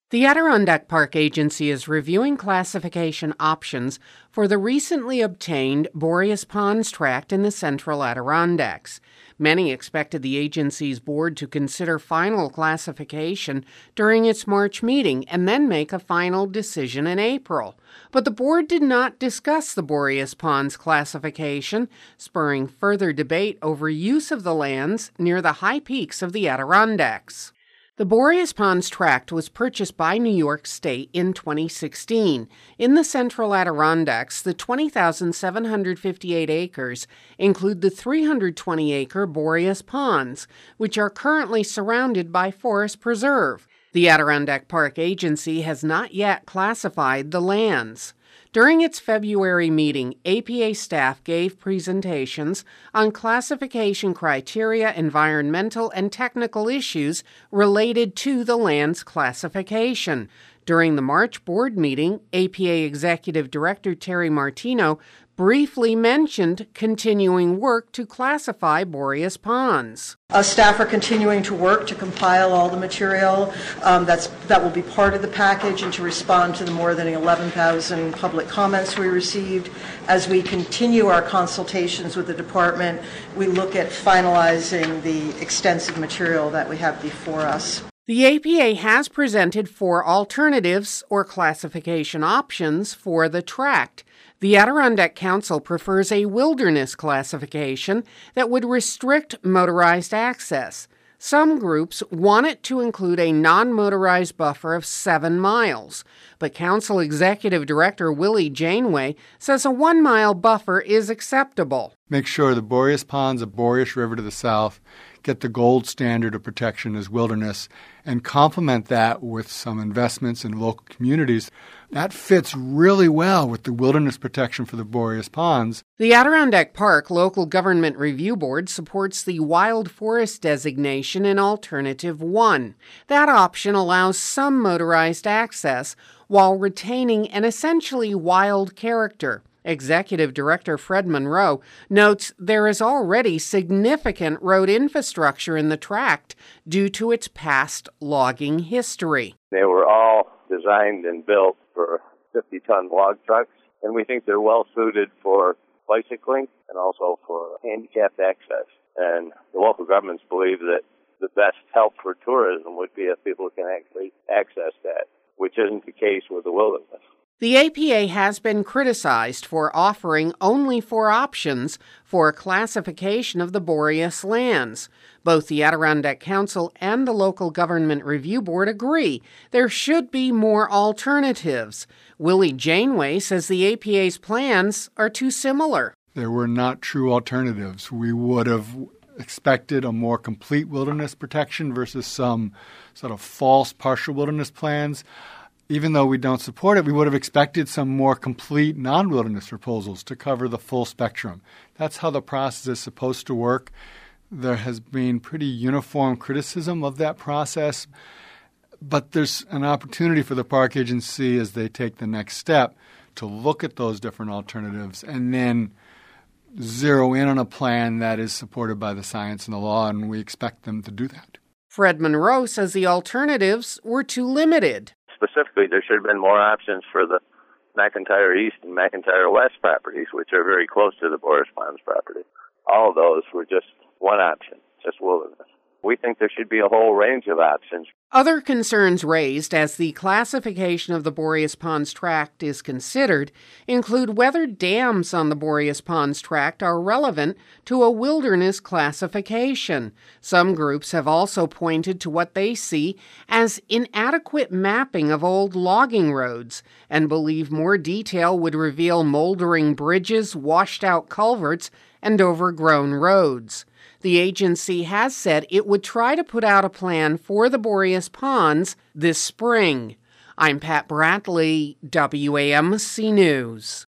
The Adirondack Park Agency is reviewing classification options for the recently obtained Boreas Ponds tract in the central Adirondacks. Many expected the agency's board to consider final classification during its March meeting and then make a final decision in April. But the board did not discuss the Boreas Ponds classification, spurring further debate over use of the lands near the high peaks of the Adirondacks. The Boreas Ponds tract was purchased by New York State in 2016. In the central Adirondacks, the 20,758 acres include the 320-acre Boreas Ponds, which are currently surrounded by Forest Preserve. The Adirondack Park Agency has not yet classified the lands. During its February meeting, APA staff gave presentations on classification criteria, environmental, and technical issues related to the land's classification. During the March board meeting, APA Executive Director Terry Martino briefly mentioned continuing work to classify Boreas Ponds. Staff are continuing to work to compile all the material that will be part of the package and to respond to the more than 11,000 public comments we received. As we continue our consultations with the department, we look at finalizing the extensive material that we have before us. The APA has presented 4 alternatives or classification options for the tract. The Adirondack Council prefers a wilderness classification that would restrict motorized access. Some groups want it to include a non-motorized buffer of 7 miles, but Council Executive Director Willie Janeway says a 1-mile buffer is acceptable. Make sure the Boreas Ponds of Boreas River to the south get the gold standard of protection as wilderness and complement that with some investments in local communities. That fits really well with the wilderness protection for the Boreas Ponds. The Adirondack Park Local Government Review Board supports the Wild Forest designation in Alternative 1. That option allows some motorized access while retaining an essentially wild character. Executive Director Fred Monroe notes there is already significant road infrastructure in the tract due to its past logging history. They were all designed and built for 50-ton log trucks, and we think they're well suited for bicycling and also for handicapped access. And the local governments believe that the best help for tourism would be if people can actually access that, which isn't the case with the wilderness. The APA has been criticized for offering only 4 options for classification of the Boreas lands. Both the Adirondack Council and the Local Government Review Board agree there should be more alternatives. Willie Janeway says the APA's plans are too similar. There were not true alternatives. We would have expected a more complete wilderness protection versus some sort of false partial wilderness plans. Even though we don't support it, we would have expected some more complete non-wilderness proposals to cover the full spectrum. That's how the process is supposed to work. There has been pretty uniform criticism of that process, but there's an opportunity for the park agency as they take the next step to look at those different alternatives and then zero in on a plan that is supported by the science and the law, and we expect them to do that. Fred Monroe says the alternatives were too limited. Specifically, there should have been more options for the McIntyre East and McIntyre West properties, which are very close to the Boreas Ponds property. All of those were just one option, just wilderness. We think there should be a whole range of options. Other concerns raised as the classification of the Boreas Ponds tract is considered include whether dams on the Boreas Ponds tract are relevant to a wilderness classification. Some groups have also pointed to what they see as inadequate mapping of old logging roads and believe more detail would reveal moldering bridges, washed-out culverts, and overgrown roads. The agency has said it would try to put out a plan for the Boreas Ponds this spring. I'm Pat Bradley, WAMC News.